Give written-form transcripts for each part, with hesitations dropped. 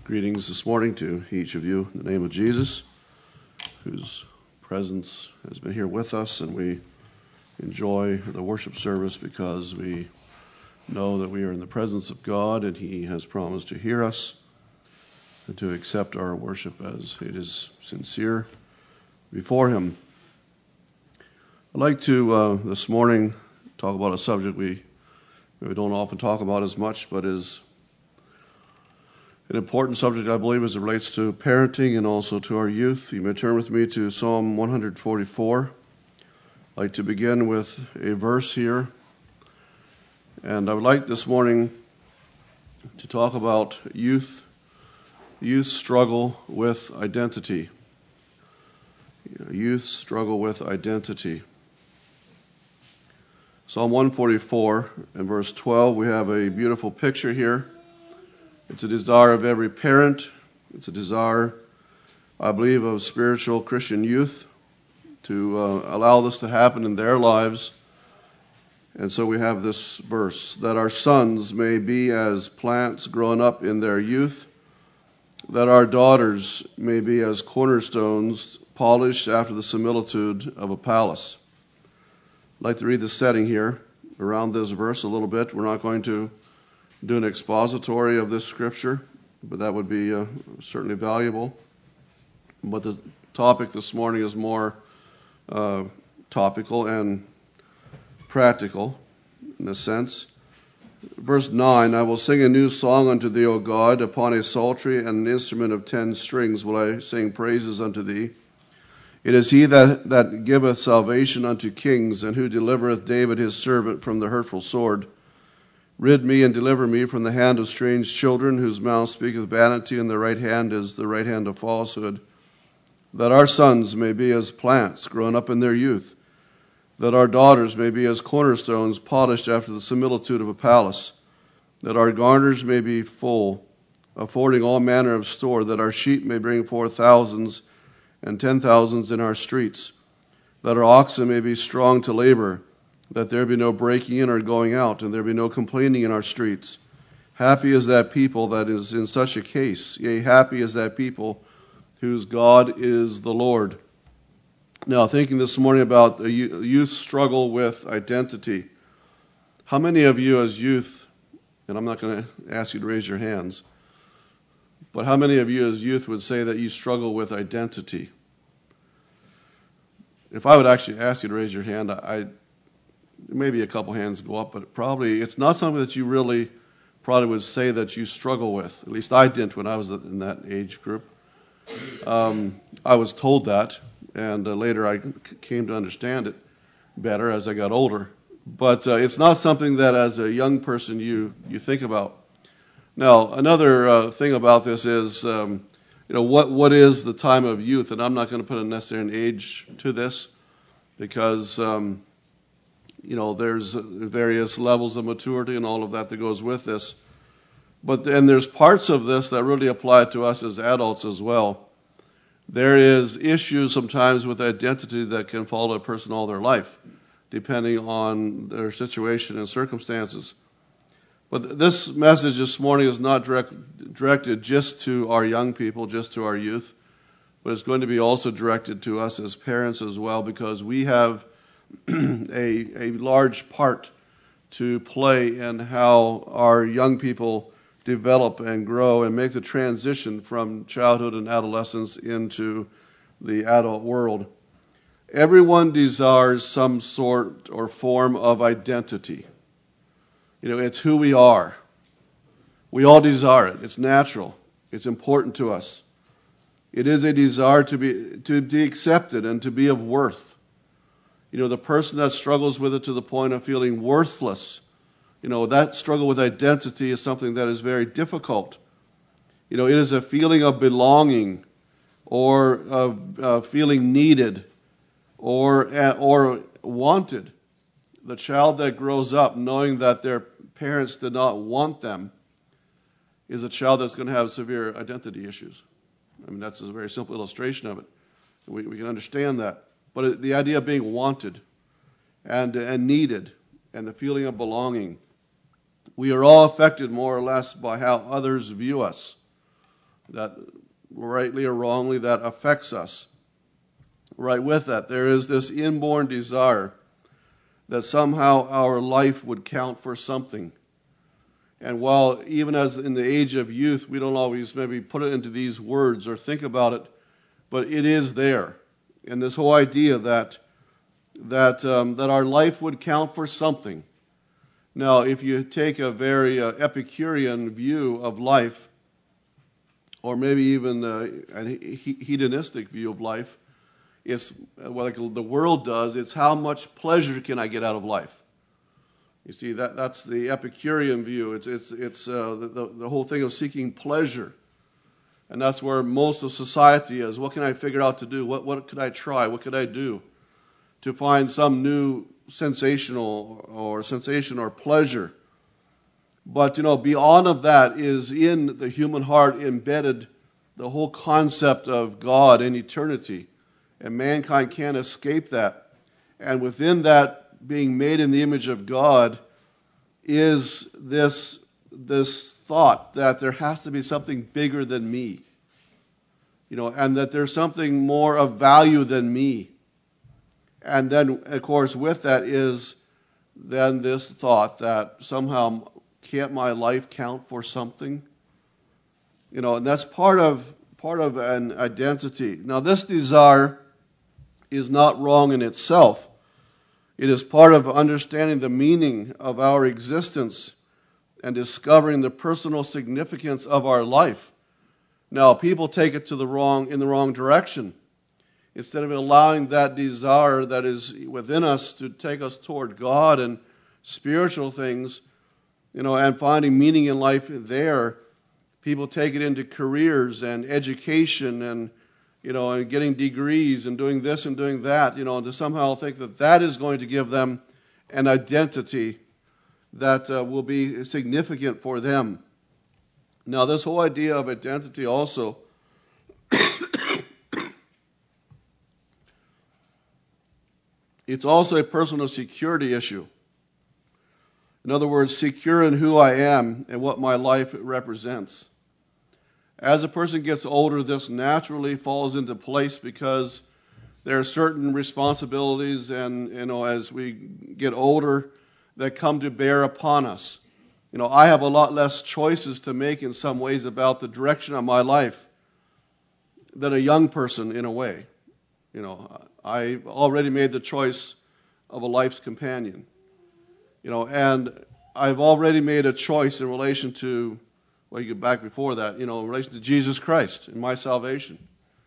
Greetings this morning to each of you in the name of Jesus, whose presence has been here with us, and we enjoy the worship service because we know that we are in the presence of God and He has promised to hear us and to accept our worship as it is sincere before Him. I'd like to this morning talk about a subject we don't often talk about as much, but is an important subject, I believe, as it relates to parenting and also to our youth. You may turn with me to Psalm 144. I'd like to begin with a verse here. And I would like this morning to talk about youth struggle with identity. Youth struggle with identity. Psalm 144 and verse 12, we have a beautiful picture here. It's a desire of every parent. It's a desire, I believe, of spiritual Christian youth to allow this to happen in their lives. And so we have this verse, that our sons may be as plants growing up in their youth, that our daughters may be as cornerstones polished after the similitude of a palace. I'd like to read the setting here around this verse a little bit. We're not going to do an expository of this scripture, but that would be certainly valuable. But the topic this morning is more topical and practical in a sense. Verse 9, I will sing a new song unto thee, O God, upon a psaltery and an instrument of 10 strings will I sing praises unto thee. It is he that giveth salvation unto kings, and who delivereth David his servant from the hurtful sword. Rid me and deliver me from the hand of strange children, whose mouth speaketh vanity, and their right hand is the right hand of falsehood. That our sons may be as plants grown up in their youth, that our daughters may be as cornerstones polished after the similitude of a palace, that our garners may be full, affording all manner of store, that our sheep may bring forth thousands and 10,000s in our streets, that our oxen may be strong to labor, that there be no breaking in or going out, and there be no complaining in our streets. Happy is that people that is in such a case. Yea, happy is that people whose God is the Lord. Now, thinking this morning about the youth struggle with identity. How many of you as youth, and I'm not going to ask you to raise your hands, but how many of you as youth would say that you struggle with identity? If I would actually ask you to raise your hand, maybe a couple hands go up, but probably it's not something that you really probably would say that you struggle with. At least I didn't when I was in that age group. I was told that, and later I came to understand it better as I got older. But it's not something that as a young person you think about. Now, another thing about this is, what is the time of youth? And I'm not going to put a necessary age to this because there's various levels of maturity and all of that goes with this. But then there's parts of this that really apply to us as adults as well. There is issues sometimes with identity that can follow a person all their life, depending on their situation and circumstances. But this message this morning is not directed just to our young people, just to our youth, but it's going to be also directed to us as parents as well, because we have a large part to play in how our young people develop and grow and make the transition from childhood and adolescence into the adult world. Everyone desires some sort or form of identity. It's who we are. We all desire it. It's natural. It's important to us. It is a desire to be accepted and to be of worth. The person that struggles with it to the point of feeling worthless, that struggle with identity is something that is very difficult. It is a feeling of belonging or of feeling needed or wanted. The child that grows up knowing that their parents did not want them is a child that's going to have severe identity issues. That's a very simple illustration of it. We can understand that. But the idea of being wanted and needed and the feeling of belonging, we are all affected more or less by how others view us. that rightly or wrongly that affects us. Right with that, there is this inborn desire that somehow our life would count for something. And while even as in the age of youth, we don't always maybe put it into these words or think about it, but it is there. And this whole idea that our life would count for something. Now, if you take a very Epicurean view of life, or maybe even a hedonistic view of life, it's like the world does, it's how much pleasure can I get out of life. You see, that's the Epicurean view. It's the whole thing of seeking pleasure. And that's where most of society is. What can I figure out to do? What could I try? What could I do to find some new sensation or pleasure? But, beyond of that is in the human heart embedded the whole concept of God and eternity. And mankind can't escape that. And within that, being made in the image of God, is this thought that there has to be something bigger than me. And that there's something more of value than me. And then, of course, with that is then this thought that somehow can't my life count for something? And that's part of an identity. Now, this desire is not wrong in itself. It is part of understanding the meaning of our existence and discovering the personal significance of our life. Now, people take it in the wrong direction. Instead of allowing that desire that is within us to take us toward God and spiritual things, and finding meaning in life there, people take it into careers and education and getting degrees and doing this and doing that, and to somehow think that is going to give them an identity that will be significant for them. Now, this whole idea of identity also it's also a personal security issue. In other words, secure in who I am and what my life represents. As a person gets older, this naturally falls into place because there are certain responsibilities and, as we get older, that come to bear upon us. I have a lot less choices to make in some ways about the direction of my life than a young person in a way. I already made the choice of a life's companion. And I've already made a choice in relation to, well, you get back before that, in relation to Jesus Christ and my salvation.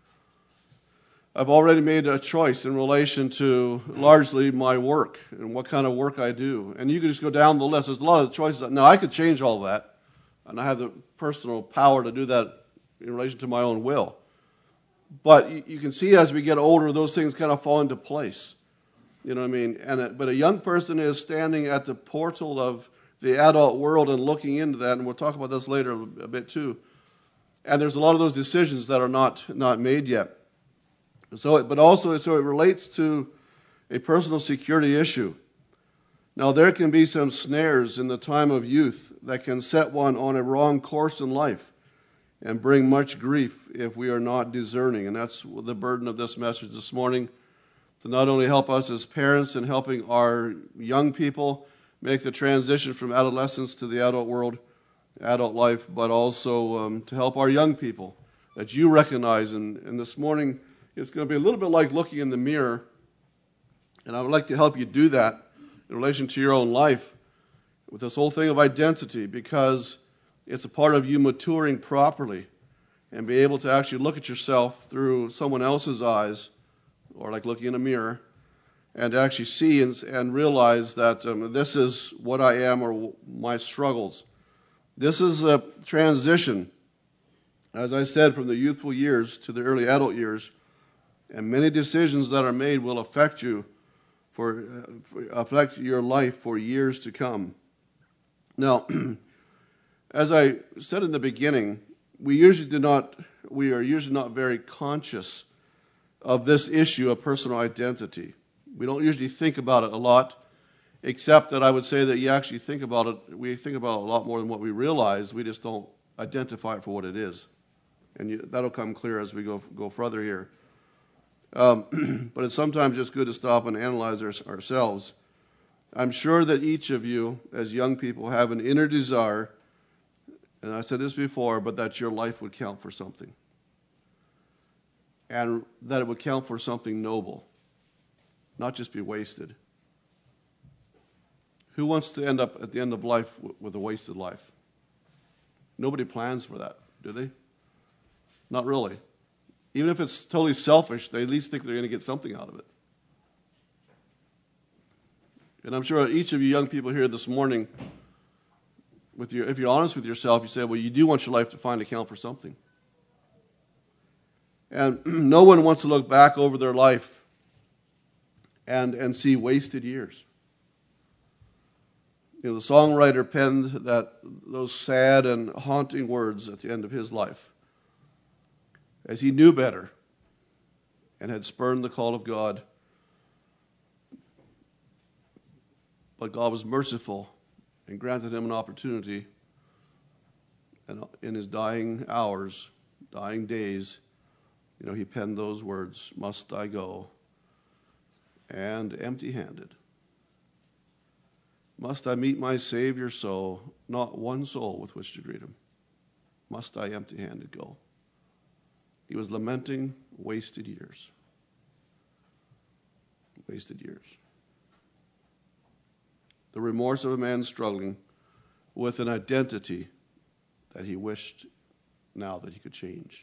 I've already made a choice in relation to largely my work and what kind of work I do. And you can just go down the list. There's a lot of choices. Now, I could change all that, and I have the personal power to do that in relation to my own will. But you can see as we get older, those things kind of fall into place. You know what I mean? But a young person is standing at the portal of the adult world and looking into that, and we'll talk about this later a bit too. And there's a lot of those decisions that are not made yet. So it relates to a personal security issue. Now, there can be some snares in the time of youth that can set one on a wrong course in life and bring much grief if we are not discerning. And that's the burden of this message this morning, to not only help us as parents in helping our young people make the transition from adolescence to the adult world, adult life, but also to help our young people that you recognize. And this morning, it's going to be a little bit like looking in the mirror, and I would like to help you do that in relation to your own life with this whole thing of identity, because it's a part of you maturing properly and be able to actually look at yourself through someone else's eyes, or like looking in a mirror, and actually see and realize that this is what I am or my struggles. This is a transition, as I said, from the youthful years to the early adult years, and many decisions that are made will affect you, affect your life for years to come. Now, as I said in the beginning, we are usually not very conscious of this issue of personal identity. We don't usually think about it a lot, except that I would say that you actually think about it. We think about it a lot more than what we realize. We just don't identify it for what it is. And that'll come clear as we go further here. But it's sometimes just good to stop and analyze ourselves. I'm sure that each of you, as young people, have an inner desire, and I said this before, but that your life would count for something. And that it would count for something noble, not just be wasted. Who wants to end up at the end of life with a wasted life? Nobody plans for that, do they? Not really. Even if it's totally selfish, they at least think they're going to get something out of it. And I'm sure each of you young people here this morning, if you're honest with yourself, you say, well, you do want your life to find account for something. And no one wants to look back over their life and see wasted years. You know, the songwriter penned those sad and haunting words at the end of his life, as he knew better and had spurned the call of God. But God was merciful and granted him an opportunity, and in his dying hours, dying days, he penned those words, "Must I go, and empty-handed? Must I meet my Savior so, not one soul with which to greet him? Must I empty-handed go?" He was lamenting wasted years. Wasted years. The remorse of a man struggling with an identity that he wished now that he could change.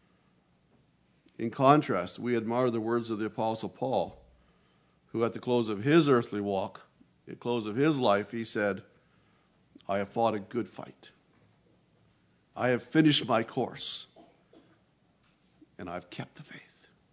In contrast, we admire the words of the Apostle Paul, who at the close of his earthly walk, at the close of his life, he said, "I have fought a good fight. I have finished my course, and I've kept the faith.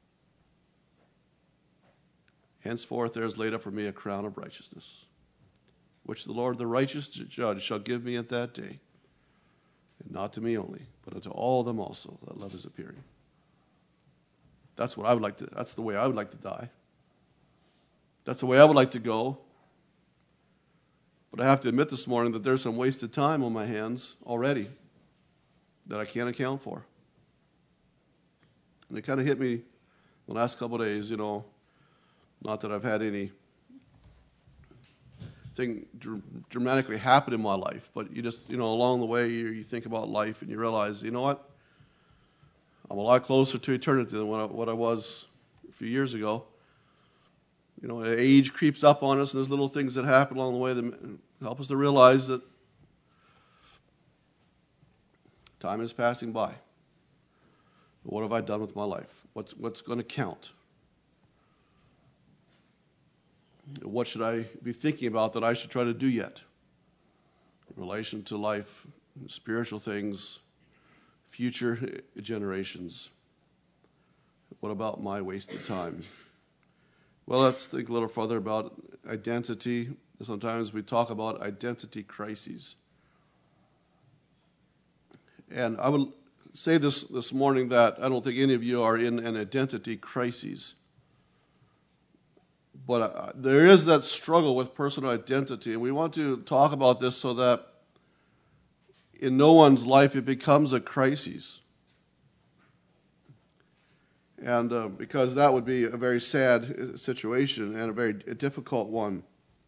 Henceforth there is laid up for me a crown of righteousness, which the Lord, the righteous judge, shall give me at that day, and not to me only, but unto all them also that love his appearing." That's the way I would like to die. That's the way I would like to go. But I have to admit this morning that there's some wasted time on my hands already that I can't account for. And it kind of hit me the last couple of days, not that I've had anything dramatically happen in my life, but you just, along the way you think about life and you realize, you know what? I'm a lot closer to eternity than what I was a few years ago. Age creeps up on us, and there's little things that happen along the way that help us to realize that time is passing by. What have I done with my life? What's going to count? What should I be thinking about that I should try to do yet in relation to life, spiritual things, future generations? What about my wasted time? Well, let's think a little further about identity. Sometimes we talk about identity crises. And I would say this morning that I don't think any of you are in an identity crisis. But there is that struggle with personal identity, and we want to talk about this so that in no one's life it becomes a crisis. And because that would be a very sad situation and a very difficult one.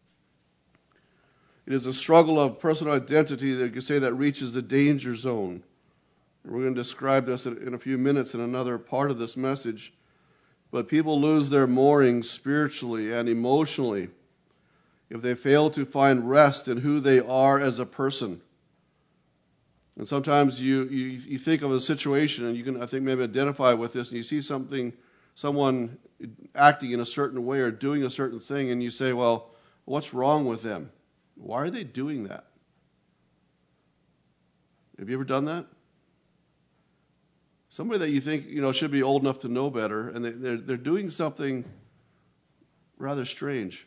It is a struggle of personal identity that you could say that reaches the danger zone. And we're going to describe this in a few minutes in another part of this message. But people lose their moorings spiritually and emotionally if they fail to find rest in who they are as a person. And sometimes you think of a situation and you can, I think, maybe identify with this, and you see someone acting in a certain way or doing a certain thing, and you say, well, what's wrong with them? Why are they doing that? Have you ever done that? Somebody that you think should be old enough to know better, and they're doing something rather strange.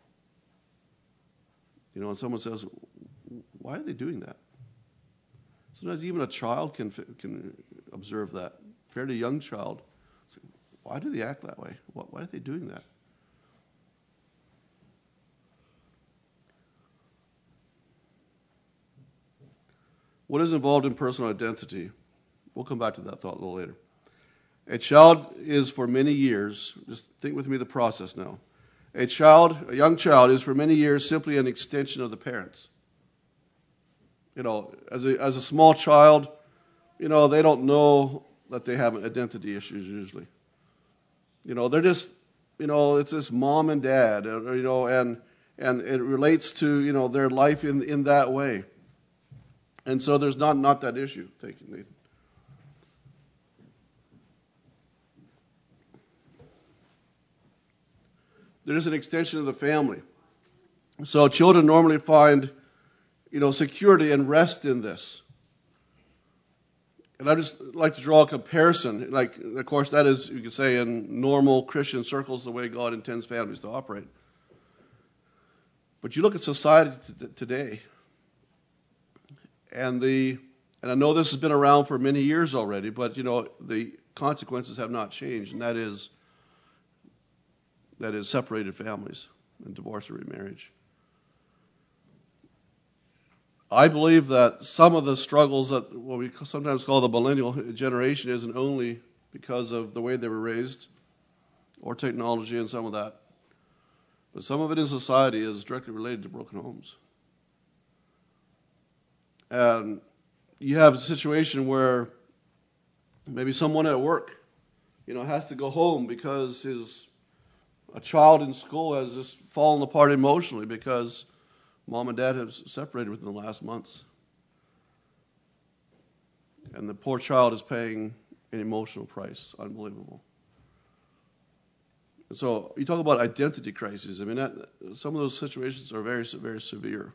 And someone says, why are they doing that? Sometimes even a child can observe that. A fairly young child. Why do they act that way? Why are they doing that? What is involved in personal identity? We'll come back to that thought a little later. A child is for many years, just think with me the process now. A young child is for many years simply an extension of the parents. As a small child, they don't know that they have identity issues usually. They're just, it's this mom and dad, and it relates to, their life in that way. And so there's not that issue. Thank you, Nathan. There's an extension of the family. So children normally find, security and rest in this. And I just like to draw a comparison. Like, of course, that is, you could say, in normal Christian circles, the way God intends families to operate. But you look at society today, and I know this has been around for many years already, but, the consequences have not changed, and that is separated families and divorce or remarriage. I believe that some of the struggles that what we sometimes call the millennial generation isn't only because of the way they were raised or technology and some of that, but some of it in society is directly related to broken homes. And you have a situation where maybe someone at work, has to go home because a child in school has just fallen apart emotionally because mom and dad have separated within the last months. And the poor child is paying an emotional price. Unbelievable. And so you talk about identity crises. I mean, some of those situations are very, very severe.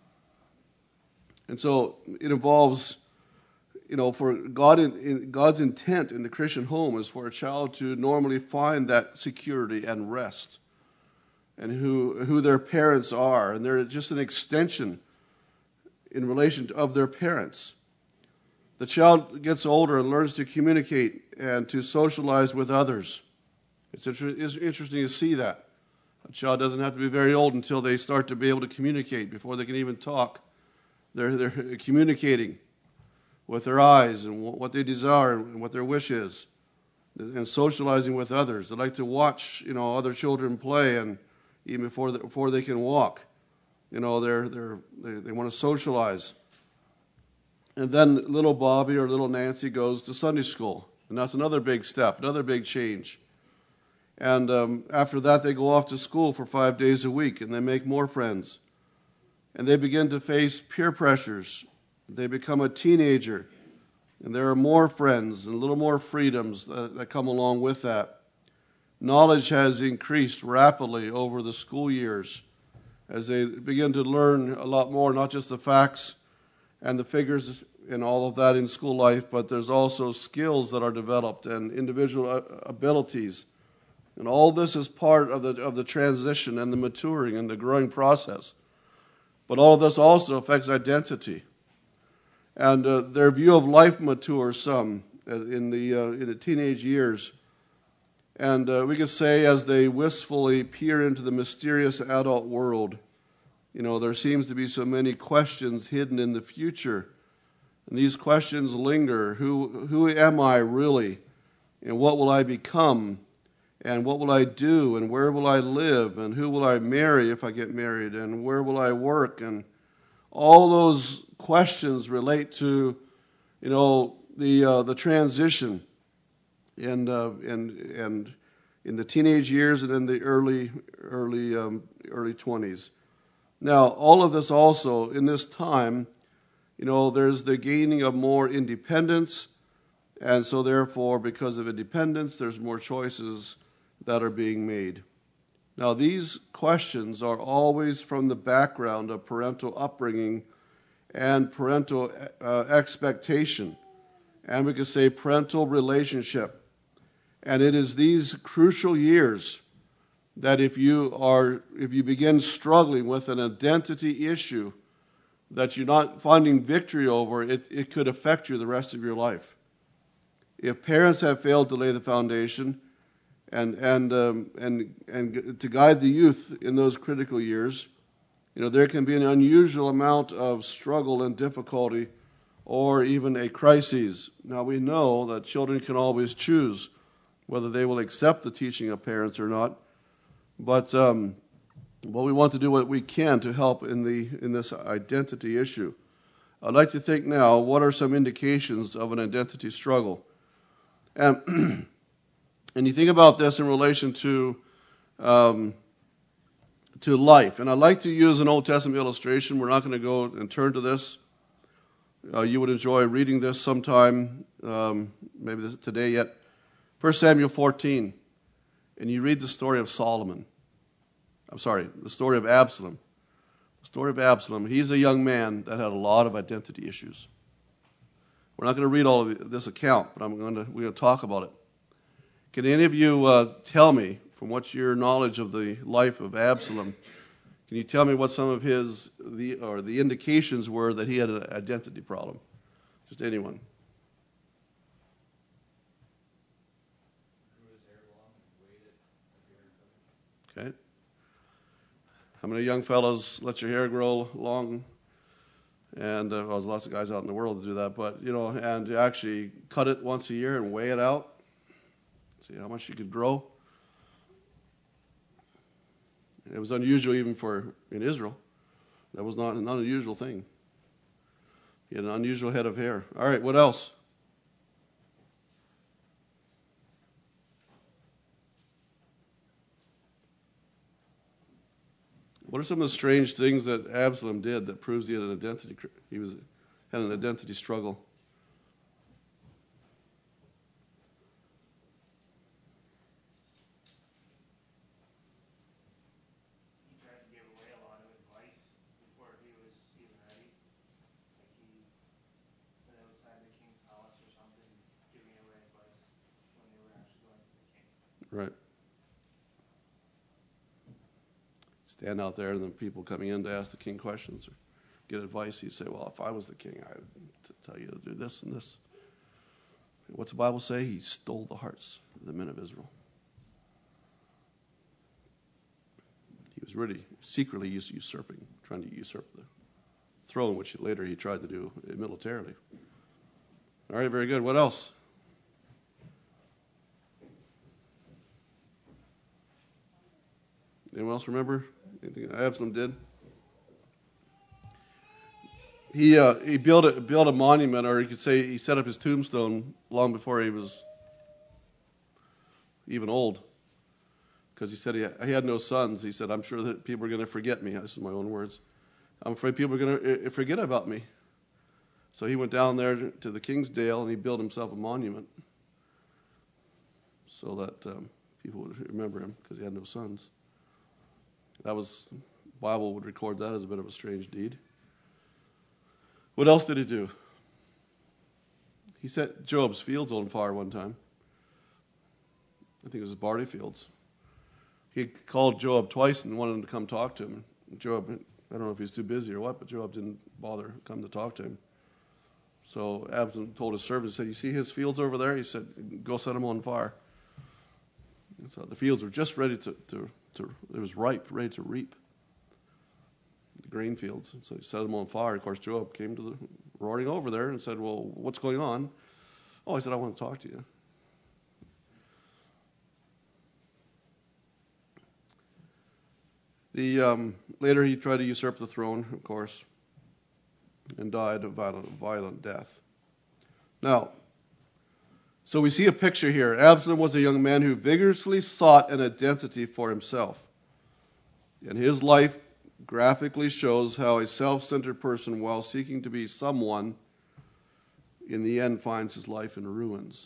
And so it involves, for God's intent in the Christian home is for a child to normally find that security and rest, and who their parents are, and they're just an extension in relation of their parents. The child gets older and learns to communicate and to socialize with others. It's interesting to see that. A child doesn't have to be very old until they start to be able to communicate. Before they can even talk, they're communicating with their eyes and what they desire and what their wish is, and socializing with others. They like to watch, other children play, and even before they can walk, they want to socialize. And then little Bobby or little Nancy goes to Sunday school, and that's another big step, another big change. And after that, they go off to school for 5 days a week, and they make more friends. And they begin to face peer pressures. They become a teenager, and there are more friends and a little more freedoms that come along with that. Knowledge has increased rapidly over the school years as they begin to learn a lot more, not just the facts and the figures and all of that in school life, but there's also skills that are developed and individual abilities. And all this is part of the transition and the maturing and the growing process. But all of this also affects identity. And their view of life matures some in the teenage years. And we could say as they wistfully peer into the mysterious adult world, there seems to be so many questions hidden in the future. And these questions linger. Who am I really? And what will I become? And what will I do? And where will I live? And who will I marry if I get married? And where will I work? And all those questions relate to, the transition and in the teenage years and in the early 20s. Now, all of this also in this time, there's the gaining of more independence, and so therefore, because of independence, there's more choices that are being made. Now, these questions are always from the background of parental upbringing and parental expectation, and we could say parental relationship. And it is these crucial years that if you begin struggling with an identity issue that you're not finding victory over, it could affect you the rest of your life. If parents have failed to lay the foundation and to guide the youth in those critical years, there can be an unusual amount of struggle and difficulty or even a crisis. Now we know that children can always choose whether they will accept the teaching of parents or not, but we want to do what we can to help in this identity issue. I'd like to think now, what are some indications of an identity struggle? And and you think about this in relation to life. And I'd like to use an Old Testament illustration. We're not going to go and turn to this. You would enjoy reading this sometime, maybe today yet. 1 Samuel 14, and you read the story of Solomon. I'm sorry, the story of Absalom. The story of Absalom. He's a young man that had a lot of identity issues. We're not going to read all of this account, but we're going to talk about it. Can any of you tell me, from what your knowledge of the life of Absalom, can you tell me what some of the indications were that he had an identity problem? Just anyone. Okay. How many young fellows let your hair grow long? And there's lots of guys out in the world to do that, but and you actually cut it once a year and weigh it out, see how much you could grow. It was unusual even in Israel. That was not an unusual thing. He had an unusual head of hair. All right, what else? What are some of the strange things that Absalom did that proves he had an identity? Had an identity struggle. He tried to give away a lot of advice before he was even ready. Like he went outside the king's palace or something, giving away advice when they were actually going to the king. Right. Stand out there and the people coming in to ask the king questions or get advice, he'd say, well, if I was the king, I would tell you to do this and this. What's the Bible say? He stole the hearts of the men of Israel. He was really secretly trying to usurp the throne, which later he tried to do militarily. All right, very good. What else? Anyone else remember anything Absalom did? He built a monument, or you could say he set up his tombstone long before he was even old, because he said he had no sons. He said, "I'm sure that people are going to forget me." This is my own words. I'm afraid people are going to forget about me. So he went down there to the King's Dale and he built himself a monument so that people would remember him, because he had no sons. The Bible would record that as a bit of a strange deed. What else did he do? He set Job's fields on fire one time. I think it was his barley fields. He called Job twice and wanted him to come talk to him. Job, I don't know if he was too busy or what, but Job didn't bother come to talk to him. So Absalom told his servant, he said, "You see his fields over there?" He said, "Go set them on fire." And so the fields were just ready it was ripe, ready to reap. The grain fields. So he set them on fire. Of course, Job came roaring over there and said, "Well, what's going on?" "Oh," he said, "I want to talk to you." Later he tried to usurp the throne, of course, and died a violent death. Now, so we see a picture here. Absalom was a young man who vigorously sought an identity for himself. And his life graphically shows how a self-centered person, while seeking to be someone, in the end finds his life in ruins.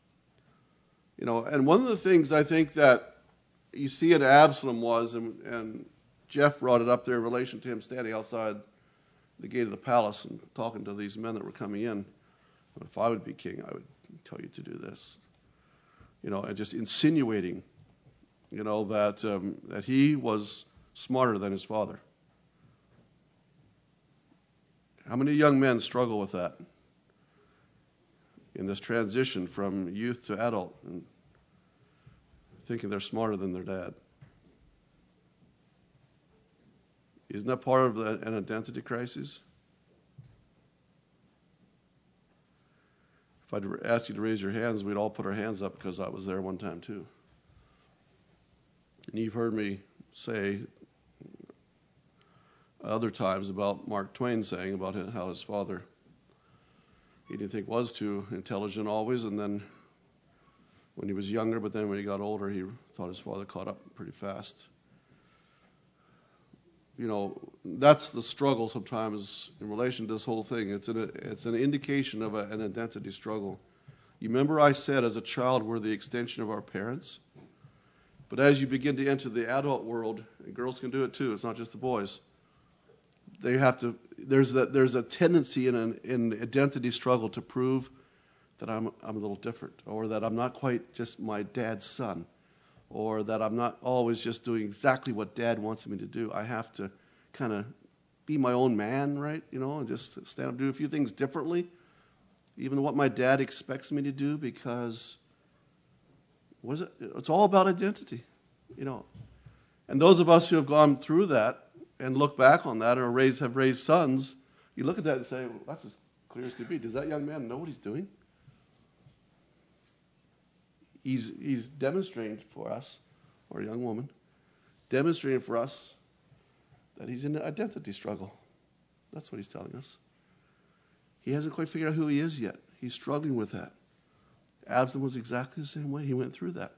And one of the things I think that you see in Absalom was, and Jeff brought it up there in relation to him standing outside the gate of the palace and talking to these men that were coming in. If I would be king, I would tell you to do this. And just insinuating, that he was smarter than his father. How many young men struggle with that in this transition from youth to adult and thinking they're smarter than their dad? Isn't that part of an identity crisis? If I'd asked you to raise your hands, we'd all put our hands up because I was there one time too. And you've heard me say other times about Mark Twain saying about how his father, he didn't think was too intelligent always, and then when he was younger, but then when he got older, he thought his father caught up pretty fast. You know, that's the struggle sometimes in relation to this whole thing. It's an indication of an identity struggle. You remember I said as a child we're the extension of our parents? But as you begin to enter the adult world, and girls can do it too, it's not just the boys, they have to, there's a tendency in an identity struggle to prove that I'm a little different, or that I'm not quite just my dad's son, or that I'm not always just doing exactly what Dad wants me to do. I have to kind of be my own man, right? You know, and just stand up, do a few things differently, even what my dad expects me to do, because it's all about identity, you know. And those of us who have gone through that and look back on that, or have raised sons, you look at that and say, well, that's as clear as could be. Does that young man know what he's doing? He's demonstrating for us, or a young woman, demonstrating for us that he's in an identity struggle. That's what he's telling us. He hasn't quite figured out who he is yet. He's struggling with that. Absalom was exactly the same way. He went through that.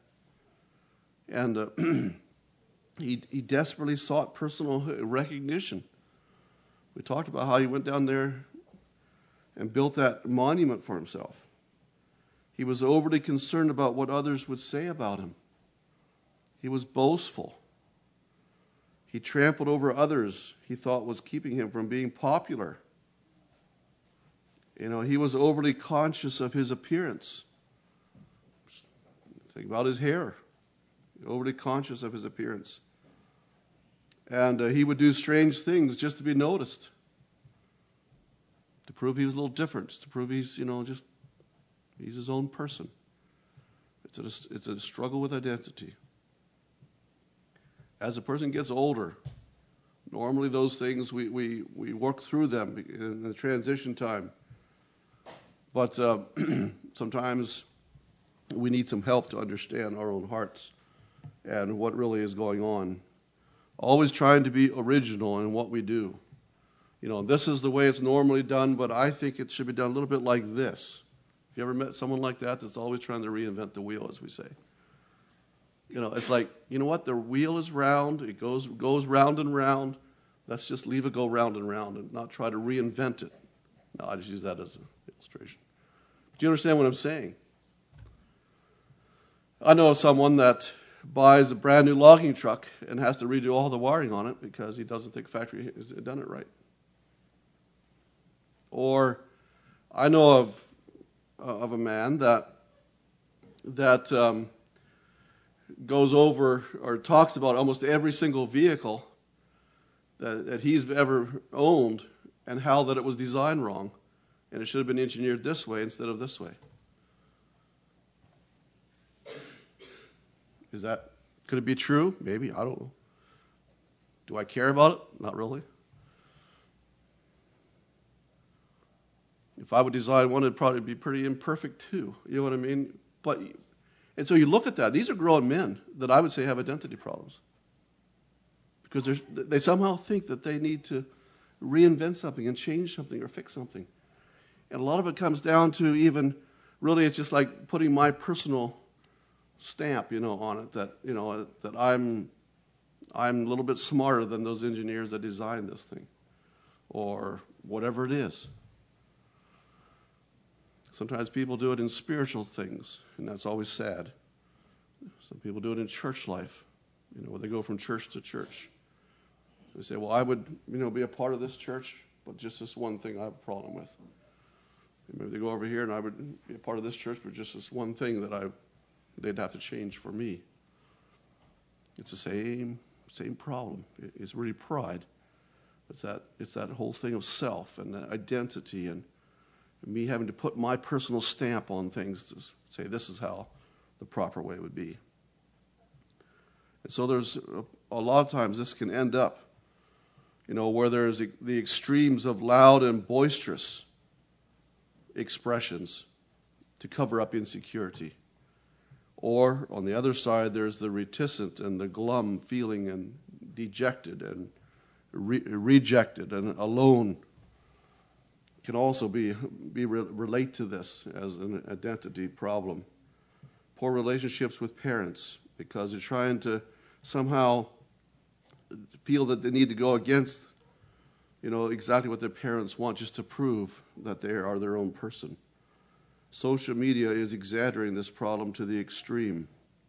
And he desperately sought personal recognition. We talked about how he went down there and built that monument for himself. He was overly concerned about what others would say about him. He was boastful. He trampled over others he thought was keeping him from being popular. You know, he was overly conscious of his appearance. Think about his hair. Overly conscious of his appearance. And he would do strange things just to be noticed. To prove he was a little different. To prove he's, you know, just he's his own person. It's a struggle with identity. As a person gets older, normally those things, we work through them in the transition time. But sometimes we need some help to understand our own hearts and what really is going on. Always trying to be original in what we do. You know, this is the way it's normally done, but I think it should be done a little bit like this. Have you ever met someone like that that's always trying to reinvent the wheel, as we say? You know, it's like, you know what? The wheel is round. It goes round and round. Let's just leave it go round and round and not try to reinvent it. No, I just use that as an illustration. Do you understand what I'm saying? I know of someone that buys a brand new logging truck and has to redo all the wiring on it because he doesn't think the factory has done it right. Or I know of a man that goes over or talks about almost every single vehicle that he's ever owned and how that it was designed wrong and it should have been engineered this way instead of this way. Could it be true? Maybe, I don't know. Do I care about it? Not really. If I would design one, it'd probably be pretty imperfect too. You know what I mean? And so you look at that. These are grown men that I would say have identity problems. Because they somehow think that they need to reinvent something and change something or fix something. And a lot of it comes down to even, really it's just like putting my personal stamp, you know, on it, that, you know, that I'm a little bit smarter than those engineers that designed this thing. Or whatever it is. Sometimes people do it in spiritual things, and that's always sad. Some people do it in church life, you know, where they go from church to church. They say, well, I would, you know, be a part of this church, but just this one thing I have a problem with. Maybe they go over here, and I would be a part of this church, but just this one thing that they'd have to change for me. It's the same problem. It's really pride. It's that whole thing of self and identity and me having to put my personal stamp on things to say this is how the proper way would be. And so there's a lot of times this can end up, you know, where there's the extremes of loud and boisterous expressions to cover up insecurity. Or on the other side, there's the reticent and the glum feeling and dejected and rejected and alone. Can also relate to this as an identity problem. Poor relationships with parents because they're trying to somehow feel that they need to go against, exactly what their parents want just to prove that they are their own person. Social media is exaggerating this problem to the extreme.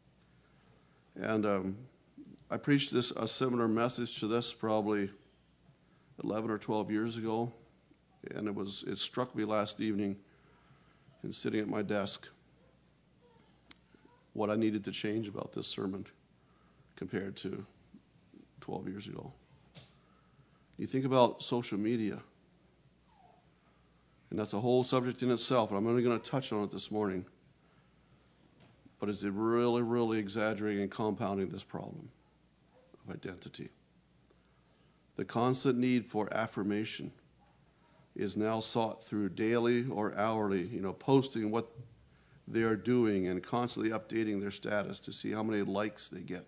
And I preached a similar message to this probably 11 or 12 years ago, and it struck me last evening in sitting at my desk what I needed to change about this sermon compared to 12 years ago. You think about social media, and that's a whole subject in itself, and I'm only going to touch on it this morning. But is it really, really exaggerating and compounding this problem of identity? The constant need for affirmation is now sought through daily or hourly, posting what they are doing and constantly updating their status to see how many likes they get.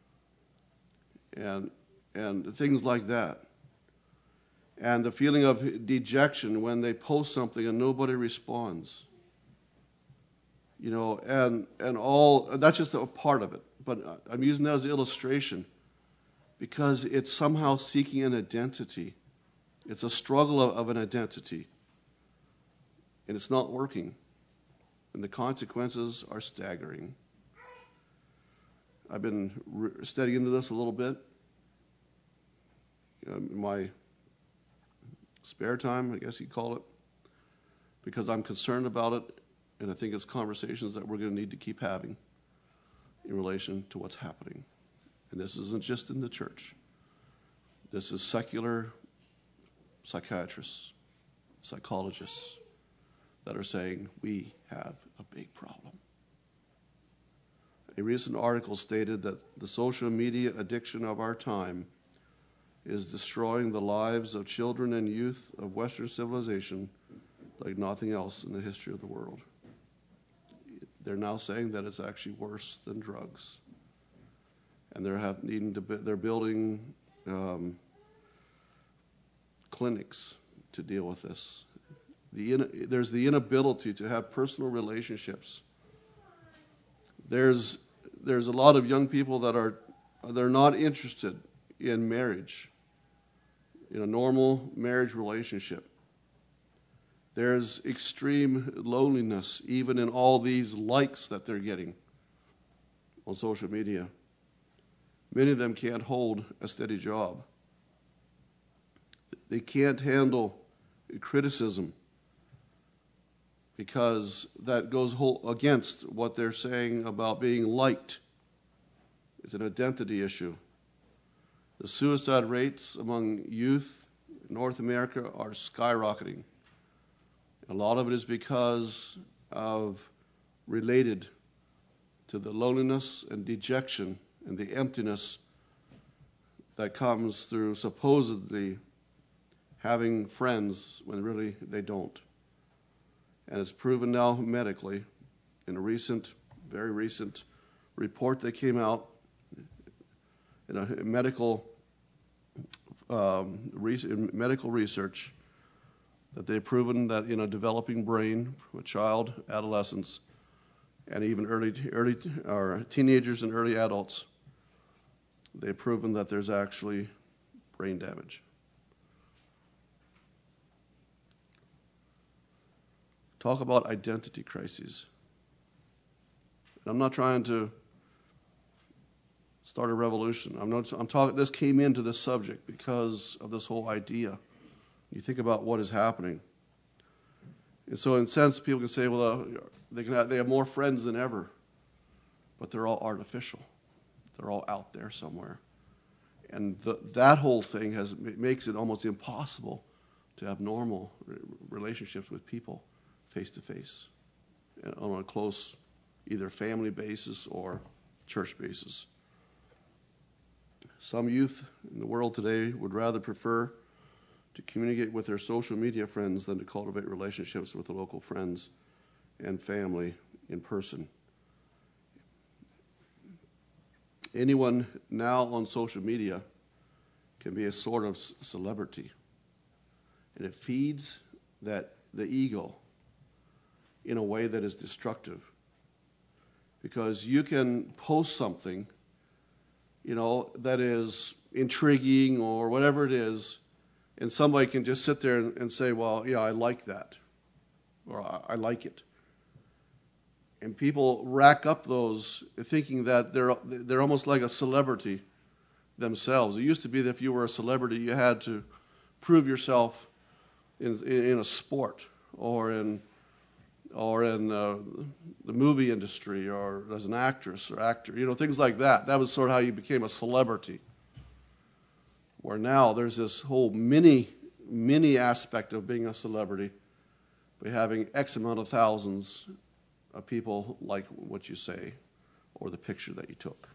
And things like that. And the feeling of dejection when they post something and nobody responds. And all, that's just a part of it. But I'm using that as an illustration because it's somehow seeking an identity. It's a struggle of an identity. And it's not working. And the consequences are staggering. I've been studying into this a little bit. In my spare time, I guess you'd call it, because I'm concerned about it, and I think it's conversations that we're going to need to keep having in relation to what's happening. And this isn't just in the church. This is secular psychiatrists, psychologists that are saying we have a big problem. A recent article stated that the social media addiction of our time is destroying the lives of children and youth of Western civilization like nothing else in the history of the world. They're now saying that it's actually worse than drugs. And they're building clinics to deal with this. There's the inability to have personal relationships. There's a lot of young people they're not interested in marriage, in a normal marriage relationship. There's extreme loneliness, even in all these likes that they're getting on social media. Many of them can't hold a steady job. They can't handle criticism because that goes against what they're saying about being liked. It's an identity issue. The suicide rates among youth in North America are skyrocketing. A lot of it is because of related to the loneliness and dejection and the emptiness that comes through supposedly having friends when really they don't. And it's proven now medically in a very recent report that came out in a medical research that they've proven that in a developing brain, a child, adolescents, and even early or teenagers and early adults, they've proven that there's actually brain damage. Talk about identity crises. And I'm not trying to start a revolution. This came into this subject because of this whole idea. You think about what is happening. And so in a sense, people can say, well, they have more friends than ever, but they're all artificial. They're all out there somewhere. And that whole thing makes it almost impossible to have normal relationships with people face-to-face on a close either family basis or church basis. Some youth in the world today would rather prefer to communicate with their social media friends than to cultivate relationships with the local friends and family in person. Anyone now on social media can be a sort of celebrity. And it feeds the ego in a way that is destructive. Because you can post something, that is intriguing or whatever it is, and somebody can just sit there and say, well, yeah, I like that, or I like it. And people rack up those thinking that they're almost like a celebrity themselves. It used to be that if you were a celebrity, you had to prove yourself in a sport or in the movie industry or as an actress or actor, things like that. That was sort of how you became a celebrity. Where now there's this whole mini aspect of being a celebrity by having X amount of thousands of people like what you say or the picture that you took.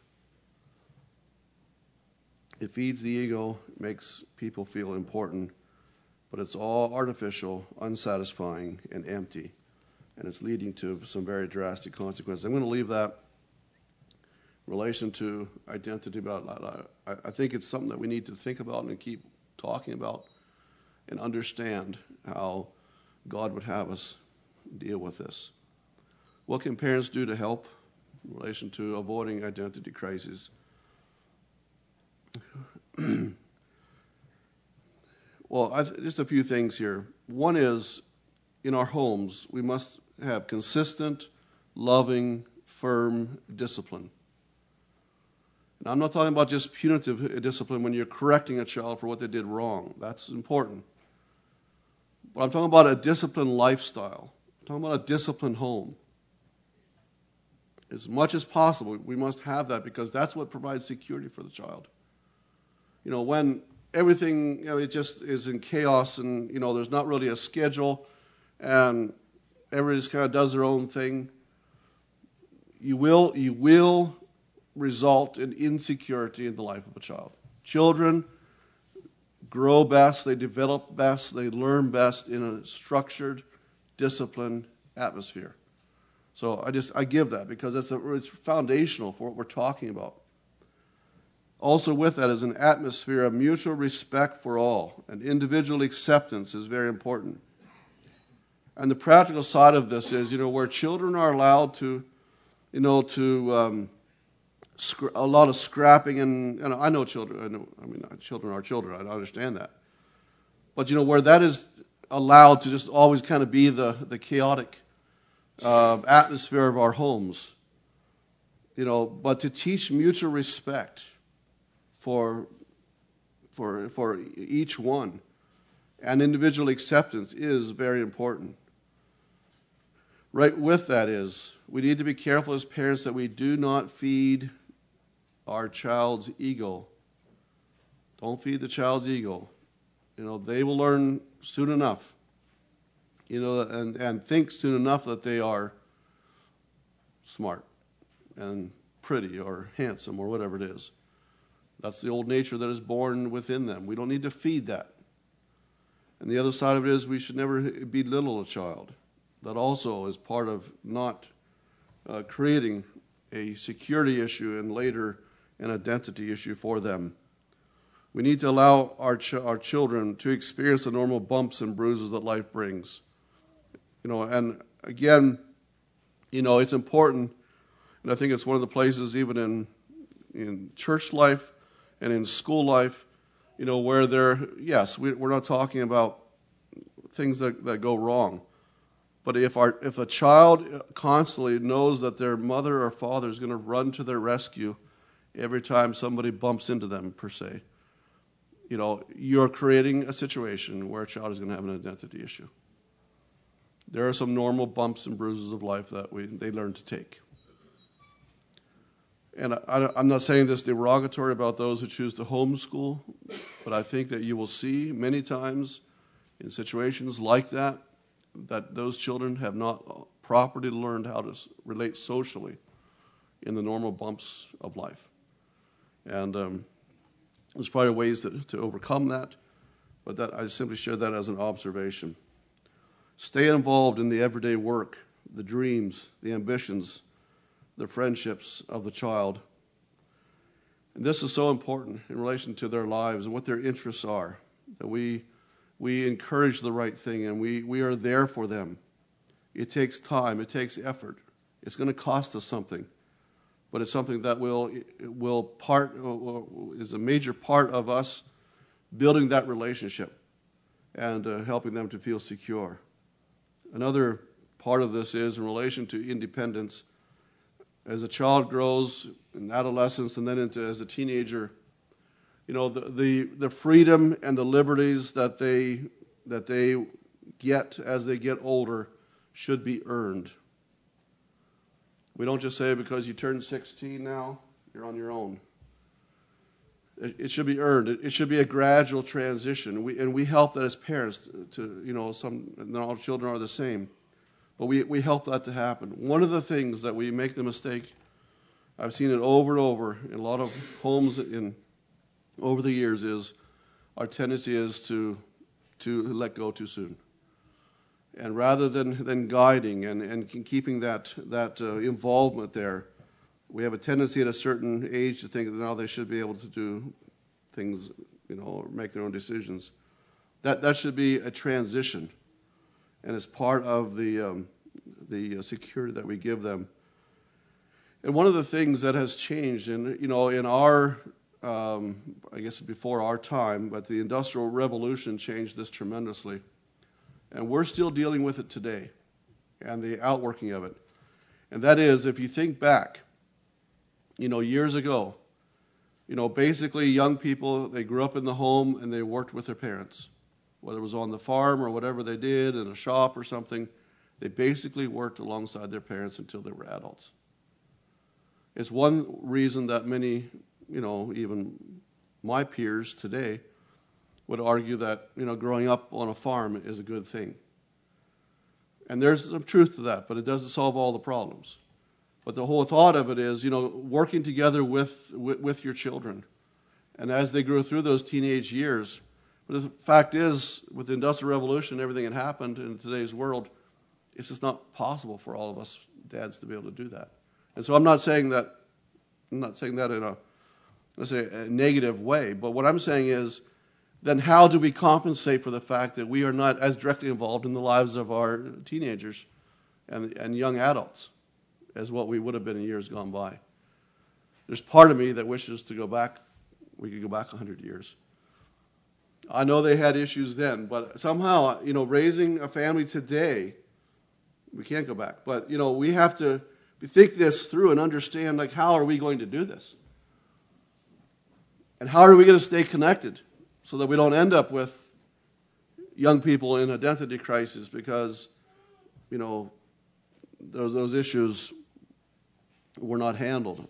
It feeds the ego, makes people feel important, but it's all artificial, unsatisfying, and empty. And it's leading to some very drastic consequences. I'm going to leave that in relation to identity, but I think it's something that we need to think about and keep talking about and understand how God would have us deal with this. What can parents do to help in relation to avoiding identity crises? Well, just a few things here. One is, in our homes, we must have consistent, loving, firm discipline. And I'm not talking about just punitive discipline when you're correcting a child for what they did wrong. That's important. But I'm talking about a disciplined lifestyle. I'm talking about a disciplined home. As much as possible, we must have that because that's what provides security for the child. When everything, it just is in chaos and, there's not really a schedule and everybody just kind of does their own thing, you will result in insecurity in the life of a child. Children grow best, they develop best, they learn best in a structured, disciplined atmosphere. So I give that because it's foundational for what we're talking about. Also with that is an atmosphere of mutual respect for all, and individual acceptance is very important. And the practical side of this is, where children are allowed to, a lot of scrapping, and I know children. Children are children. I understand that. But where that is allowed to just always kind of be the chaotic atmosphere of our homes, but to teach mutual respect for each one, and individual acceptance is very important. Right with that is, we need to be careful as parents that we do not feed our child's ego. Don't feed the child's ego. They will learn soon enough, and think soon enough that they are smart and pretty or handsome or whatever it is. That's the old nature that is born within them. We don't need to feed that. And the other side of it is we should never belittle a child. That also is part of not creating a security issue and later an identity issue for them. We need to allow our children to experience the normal bumps and bruises that life brings. And again, it's important, and I think it's one of the places even in church life and in school life, where we're not talking about things that go wrong. But if a child constantly knows that their mother or father is going to run to their rescue every time somebody bumps into them, per se, you're creating a situation where a child is going to have an identity issue. There are some normal bumps and bruises of life that they learn to take. And I'm not saying this derogatory about those who choose to homeschool, but I think that you will see many times in situations like that those children have not properly learned how to relate socially in the normal bumps of life. And there's probably ways to overcome that, but I simply share that as an observation. Stay involved in the everyday work the dreams, the ambitions, the friendships of the child. And this is so important in relation to their lives and what their interests are, that we encourage the right thing and we are there for them. It takes time. It takes effort. It's going to cost us something, but it's something that is a major part of us building that relationship and helping them to feel secure. Another part of this is in relation to independence. As a child grows in adolescence and then as a teenager, the freedom and the liberties that they get as they get older should be earned. We don't just say because you turned 16 now, you're on your own. It should be earned. It should be a gradual transition. We help that as parents not all children are the same. But we help that to happen. One of the things that we make the mistake, I've seen it over and over in a lot of homes over the years, is our tendency is to let go too soon. And rather than guiding and keeping that involvement there, we have a tendency at a certain age to think that now they should be able to do things, or make their own decisions. That should be a transition, and it's part of the security that we give them. And one of the things that has changed in our I guess before our time, but the Industrial Revolution changed this tremendously. And we're still dealing with it today and the outworking of it. And that is, if you think back, years ago, basically young people, they grew up in the home and they worked with their parents. Whether it was on the farm or whatever they did, in a shop or something, they basically worked alongside their parents until they were adults. It's one reason that many, even my peers today, would argue that, growing up on a farm is a good thing. And there's some truth to that, but it doesn't solve all the problems. But the whole thought of it is, working together with your children. And as they grow through those teenage years, but the fact is, with the Industrial Revolution, everything that happened in today's world, it's just not possible for all of us dads to be able to do that. And so I'm not saying that in a, let's say, a negative way, but what I'm saying is, then how do we compensate for the fact that we are not as directly involved in the lives of our teenagers and young adults as what we would have been in years gone by? There's part of me that wishes to go back. We could go back 100 years. I know they had issues then, but somehow, raising a family today, we can't go back. But, we have to think this through and understand, how are we going to do this? And how are we going to stay connected so that we don't end up with young people in identity crisis because, those issues were not handled.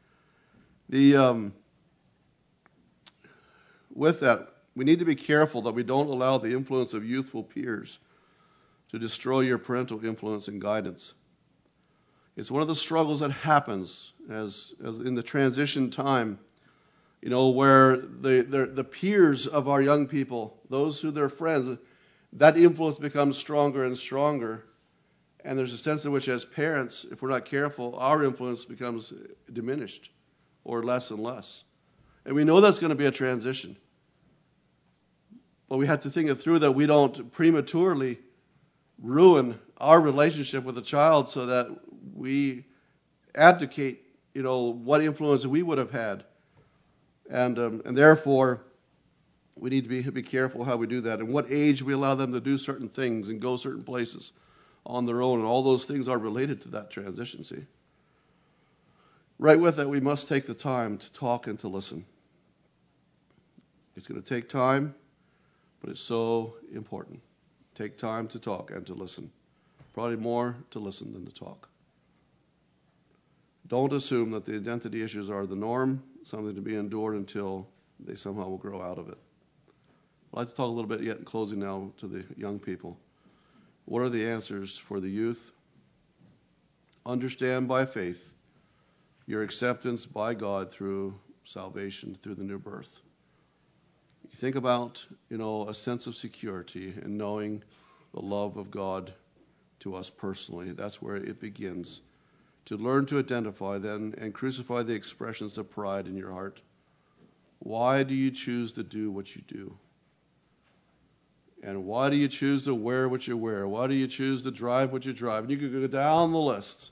With that, we need to be careful that we don't allow the influence of youthful peers to destroy your parental influence and guidance. It's one of the struggles that happens as in the transition time, where the peers of our young people, those who they're friends, that influence becomes stronger and stronger. And there's a sense in which, as parents, if we're not careful, our influence becomes diminished or less and less. And we know that's going to be a transition. But we have to think it through that we don't prematurely ruin our relationship with a child so that we abdicate, what influence we would have had. And therefore, we need to be careful how we do that and what age we allow them to do certain things and go certain places on their own. And all those things are related to that transition, see. Right with that, we must take the time to talk and to listen. It's going to take time, but it's so important. Take time to talk and to listen. Probably more to listen than to talk. Don't assume that the identity issues are the norm, something to be endured until they somehow will grow out of it. I'd like to talk a little bit yet in closing now to the young people. What are the answers for the youth? Understand by faith your acceptance by God through salvation, through the new birth. You think about, a sense of security and knowing the love of God to us personally. That's where it begins. To learn to identify then and crucify the expressions of pride in your heart. Why do you choose to do what you do? And why do you choose to wear what you wear? Why do you choose to drive what you drive? And you could go down the list.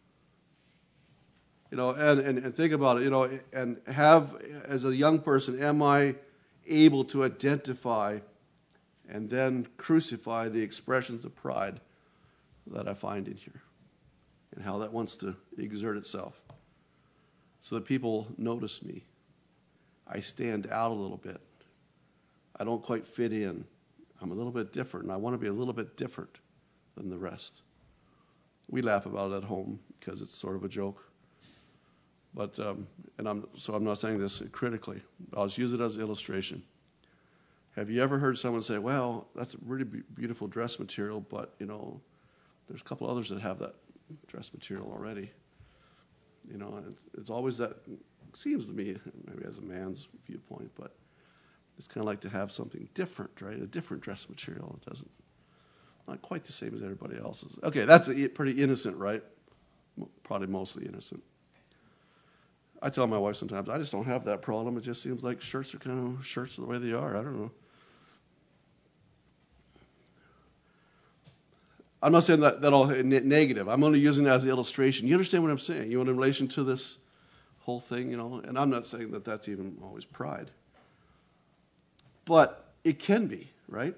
And think about it, and have, as a young person, am I able to identify and then crucify the expressions of pride that I find in here and how that wants to exert itself so that people notice me. I stand out a little bit. I don't quite fit in. I'm a little bit different, and I want to be a little bit different than the rest. We laugh about it at home because it's sort of a joke. But I'm not saying this critically. I'll just use it as an illustration. Have you ever heard someone say, well, that's a really beautiful dress material, but, there's a couple others that have that dress material already. It's always that, seems to me, maybe as a man's viewpoint, but it's kind of like to have something different, right? A different dress material. It doesn't, not quite the same as everybody else's. Okay, that's pretty innocent, right? Probably mostly innocent. I tell my wife sometimes, I just don't have that problem. It just seems like shirts are the way they are. I don't know. I'm not saying that all negative. I'm only using it as an illustration. You understand what I'm saying? In relation to this whole thing, and I'm not saying that that's even always pride. But it can be, right?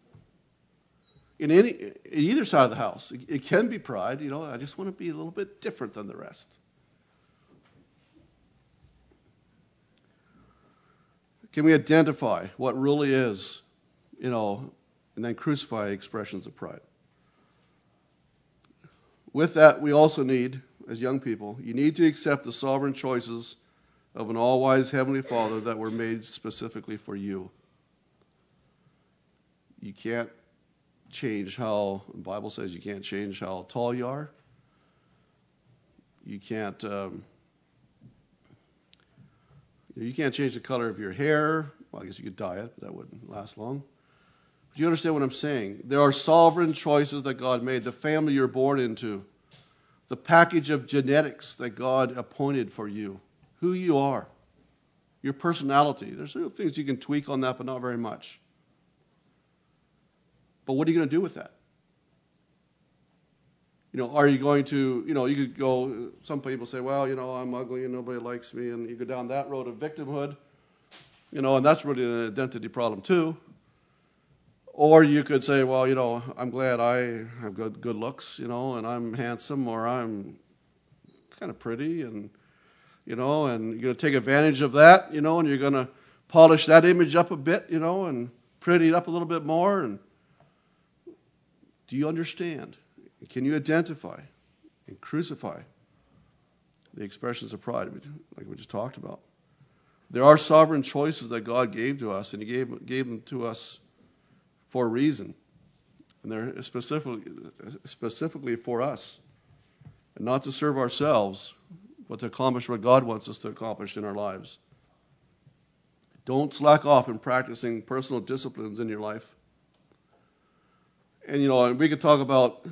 In either side of the house, it can be pride. I just want to be a little bit different than the rest. Can we identify what really is, and then crucify expressions of pride? With that, we also need, as young people, you need to accept the sovereign choices of an all-wise Heavenly Father that were made specifically for you. You can't change how, the Bible says you can't change how tall you are. You can't change the color of your hair. Well, I guess you could dye it, but that wouldn't last long. But you understand what I'm saying? There are sovereign choices that God made. The family you're born into. The package of genetics that God appointed for you. Who you are. Your personality. There's little things you can tweak on that, but not very much. But what are you going to do with that? Are you going to, you could go, some people say, well, I'm ugly and nobody likes me, and you go down that road of victimhood, and that's really an identity problem too. Or you could say, well, I'm glad I have good looks, and I'm handsome, or I'm kind of pretty, and you're going to take advantage of that, and you're going to polish that image up a bit, and pretty it up a little bit more. And do you understand? Can you identify and crucify the expressions of pride, like we just talked about? There are sovereign choices that God gave to us, and He gave them to us for a reason. And they're specifically for us. And not to serve ourselves, but to accomplish what God wants us to accomplish in our lives. Don't slack off in practicing personal disciplines in your life. And, we could talk about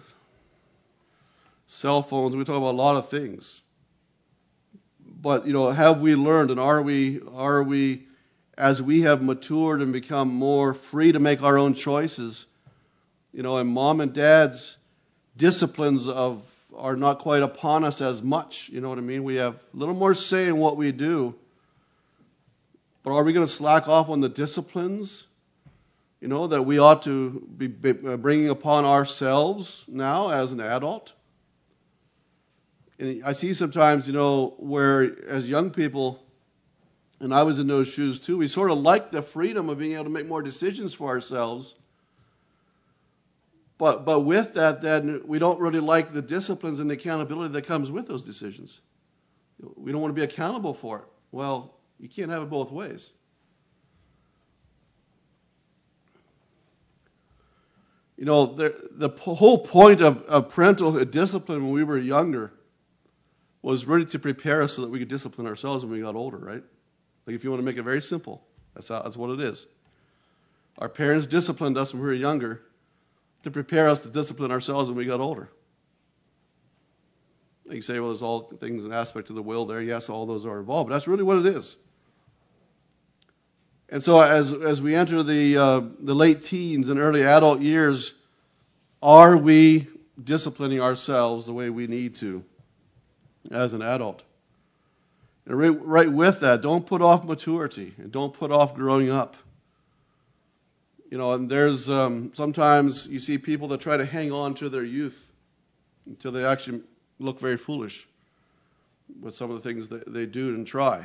cell phones. We talk about a lot of things. But, have we learned, and are we, as we have matured and become more free to make our own choices, and mom and dad's disciplines are not quite upon us as much, you know what I mean? We have a little more say in what we do. But are we going to slack off on the disciplines, that we ought to be bringing upon ourselves now as an adult? And I see sometimes, where as young people, and I was in those shoes too, we sort of like the freedom of being able to make more decisions for ourselves. But with that, then we don't really like the disciplines and the accountability that comes with those decisions. We don't want to be accountable for it. Well, you can't have it both ways. The whole point of parental discipline when we were younger was really to prepare us so that we could discipline ourselves when we got older, right? Like if you want to make it very simple, that's what it is. Our parents disciplined us when we were younger to prepare us to discipline ourselves when we got older. You can say, well, there's all things and aspects of the will there. Yes, all those are involved, but that's really what it is. And so as we enter the late teens and early adult years, are we disciplining ourselves the way we need to as an adult? And right with that, don't put off maturity and don't put off growing up. And there's sometimes you see people that try to hang on to their youth until they actually look very foolish with some of the things that they do and try.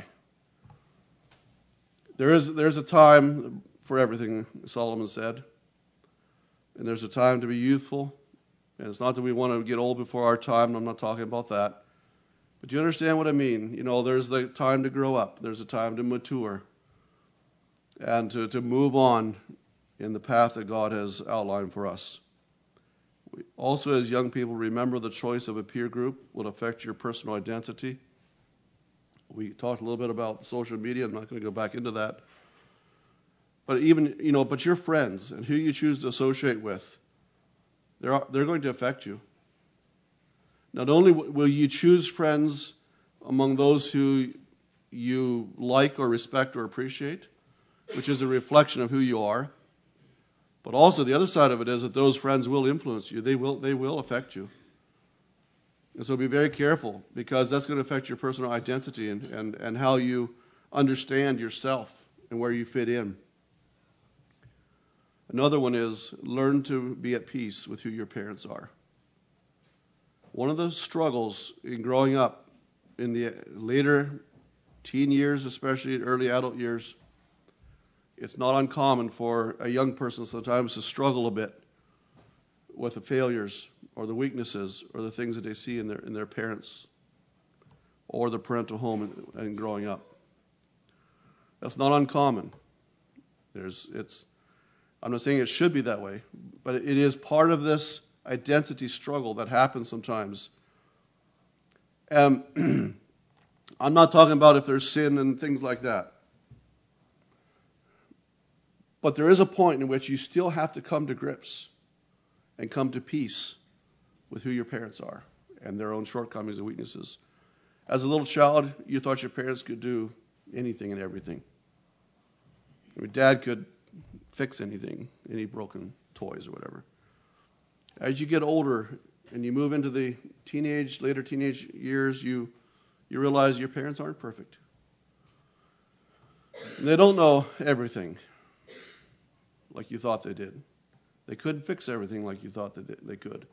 There's a time for everything, Solomon said. And there's a time to be youthful. And it's not that we want to get old before our time. I'm not talking about that. But you understand what I mean. There's the time to grow up. There's a time to mature. And to move on in the path that God has outlined for us. We also, as young people, remember the choice of a peer group will affect your personal identity. We talked a little bit about social media. I'm not going to go back into that. But but your friends and who you choose to associate with, they're going to affect you. Not only will you choose friends among those who you like or respect or appreciate, which is a reflection of who you are, but also the other side of it is that those friends will influence you. They will affect you. And so be very careful, because that's going to affect your personal identity and how you understand yourself and where you fit in. Another one is learn to be at peace with who your parents are. One of the struggles in growing up in the later teen years, especially early adult years, it's not uncommon for a young person sometimes to struggle a bit with the failures or the weaknesses or the things that they see in their parents or the parental home and growing up. That's not uncommon. I'm not saying it should be that way, but it is part of this identity struggle that happens sometimes. I'm not talking about if there's sin and things like that. But there is a point in which you still have to come to grips and come to peace with who your parents are and their own shortcomings and weaknesses. As a little child, you thought your parents could do anything and everything. Dad could fix anything, any broken toys or whatever. As you get older and you move into the later teenage years, you realize your parents aren't perfect. And they don't know everything like you thought they did. They couldn't fix everything like you thought they could.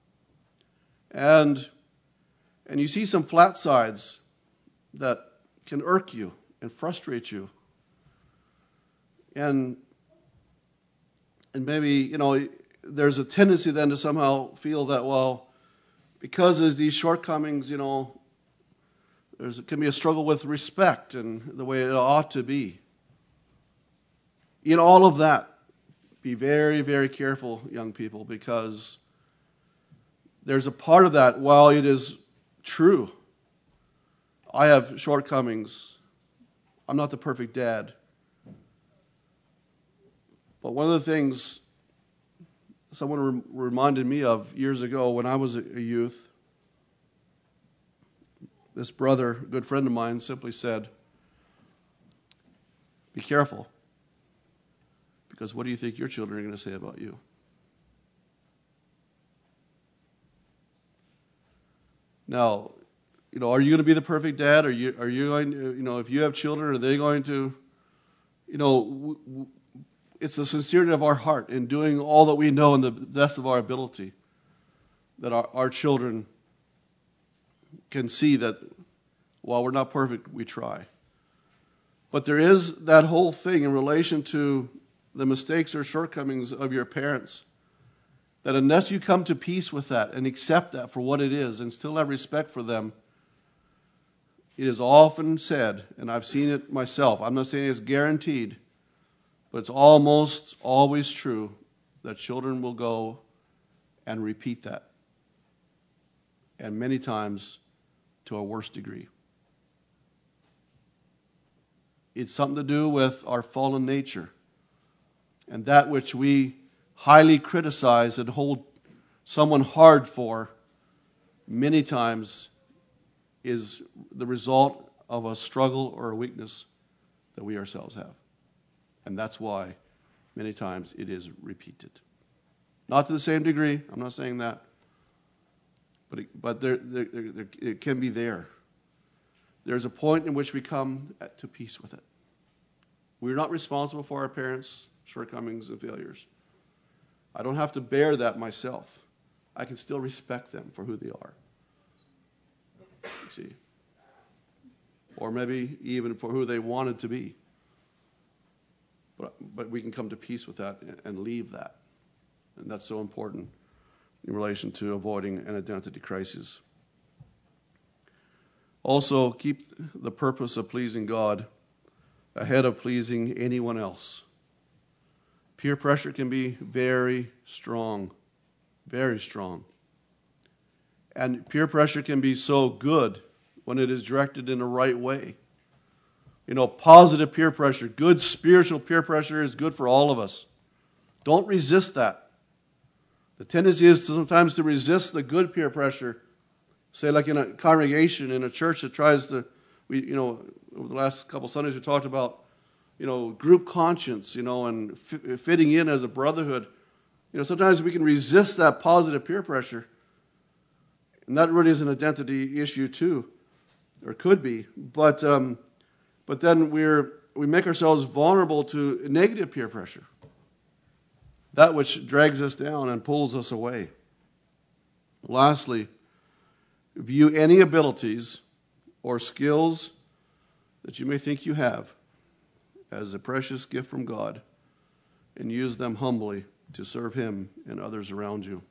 And you see some flat sides that can irk you and frustrate you. And maybe, there's a tendency then to somehow feel that, well, because there's these shortcomings, there can be a struggle with respect and the way it ought to be. In all of that, be very, very careful, young people, because there's a part of that, while it is true, I have shortcomings, I'm not the perfect dad. But one of the things someone reminded me of years ago when I was a youth, this brother, a good friend of mine, simply said, be careful, because what do you think your children are going to say about you? Now, are you going to be the perfect dad? Are you going to, if you have children, are they going to, it's the sincerity of our heart in doing all that we know in the best of our ability that our children can see that while we're not perfect, we try. But there is that whole thing in relation to the mistakes or shortcomings of your parents, that unless you come to peace with that and accept that for what it is and still have respect for them, it is often said, and I've seen it myself, I'm not saying it's guaranteed, but it's almost always true that children will go and repeat that, and many times to a worse degree. It's something to do with our fallen nature and that which we highly criticize and hold someone hard for many times is the result of a struggle or a weakness that we ourselves have. And that's why many times it is repeated. Not to the same degree, I'm not saying that, but it can be there. There's a point in which we come to peace with it. We're not responsible for our parents' shortcomings and failures. I don't have to bear that myself. I can still respect them for who they are. You see? Or maybe even for who they wanted to be. But we can come to peace with that and leave that. And that's so important in relation to avoiding an identity crisis. Also, keep the purpose of pleasing God ahead of pleasing anyone else. Peer pressure can be very strong, very strong. And peer pressure can be so good when it is directed in the right way. You know, positive peer pressure, good spiritual peer pressure is good for all of us. Don't resist that. The tendency is sometimes to resist the good peer pressure. Say like in a congregation, in a church that tries to, over the last couple Sundays we talked about, group conscience, and fitting in as a brotherhood. Sometimes we can resist that positive peer pressure. And that really is an identity issue too, or could be. But then we make ourselves vulnerable to negative peer pressure. That which drags us down and pulls us away. Lastly, view any abilities or skills that you may think you have as a precious gift from God and use them humbly to serve Him and others around you.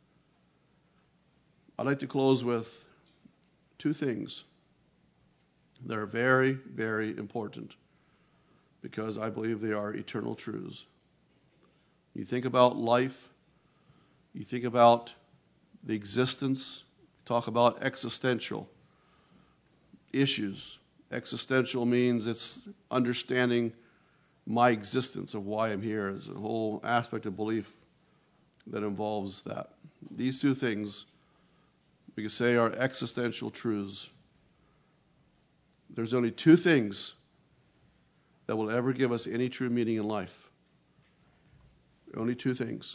I'd like to close with two things that are very, very important because I believe they are eternal truths. You think about life, you think about the existence, talk about existential issues. Existential means it's understanding my existence of why I'm here. There's a whole aspect of belief that involves that. These two things, we could say, are existential truths. There's only two things that will ever give us any true meaning in life. Only two things.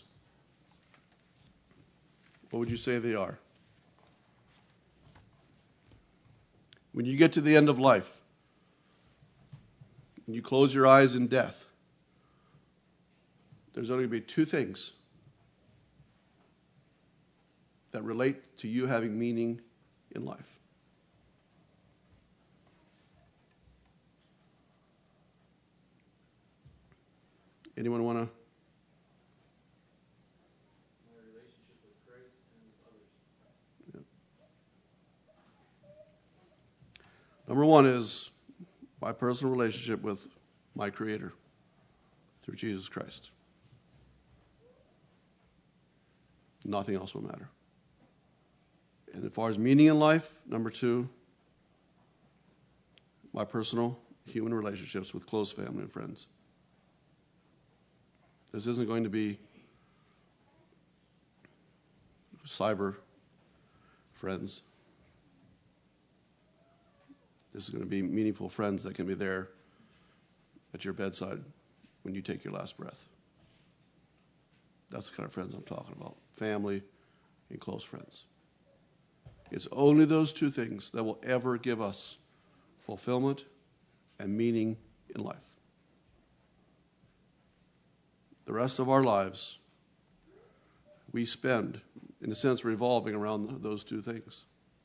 What would you say they are? When you get to the end of life, and you close your eyes in death, there's only going to be two things that relate to you having meaning in life. Anyone want to? My relationship with Christ and with others. Yeah. Number one is my personal relationship with my Creator through Jesus Christ. Nothing else will matter. And as far as meaning in life, number two, my personal human relationships with close family and friends. This isn't going to be cyber friends. This is going to be meaningful friends that can be there at your bedside when you take your last breath. That's the kind of friends I'm talking about. Family and close friends. It's only those two things that will ever give us fulfillment and meaning in life. The rest of our lives, we spend, in a sense, revolving around those two things.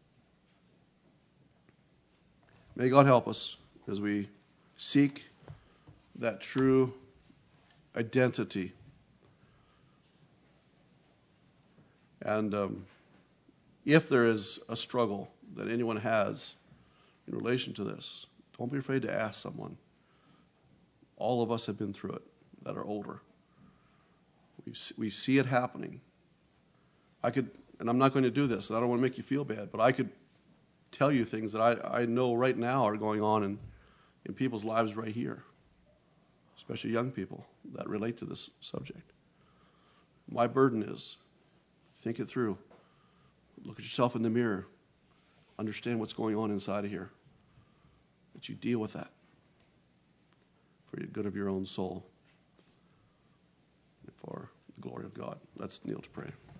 May God help us as we seek that true identity. And if there is a struggle that anyone has in relation to this, don't be afraid to ask someone. All of us have been through it that are older. We see it happening. And I'm not going to do this, and I don't want to make you feel bad, but I could tell you things that I know right now are going on in people's lives right here, especially young people that relate to this subject. my burden is. Think it through. Look at yourself in the mirror. Understand what's going on inside of here. That you deal with that for the good of your own soul and for the glory of God. Let's kneel to pray.